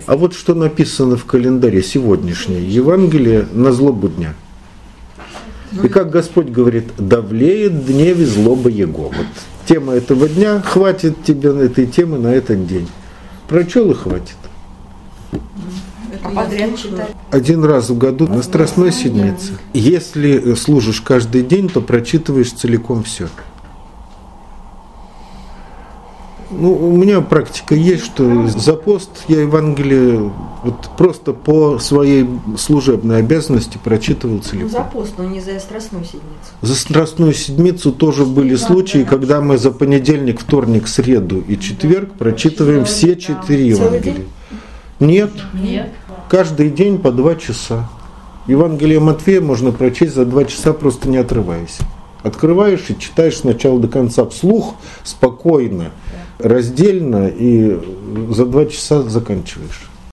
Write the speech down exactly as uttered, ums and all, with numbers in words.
А вот что написано в календаре сегодняшнее. Евангелие на злобу дня. И как Господь говорит, давлеет дневе злоба Его. Вот тема этого дня, хватит тебе этой темы на этот день. Прочел и хватит. А подряд читать? Один раз в году на Страстной Седмице. Если служишь каждый день, то прочитываешь целиком все. Ну, у меня практика есть, что за пост я Евангелие вот просто по своей служебной обязанности прочитывал целиком. Ну, за пост, но не за Страстную Седмицу. За Страстную Седмицу тоже были случаи, когда мы за понедельник, вторник, среду и четверг прочитываем все четыре Евангелия. Нет. Нет. Каждый день по два часа. Евангелие Матфея можно прочесть за два часа, просто не отрываясь. Открываешь и читаешь сначала до конца вслух, спокойно, раздельно, и за два часа заканчиваешь.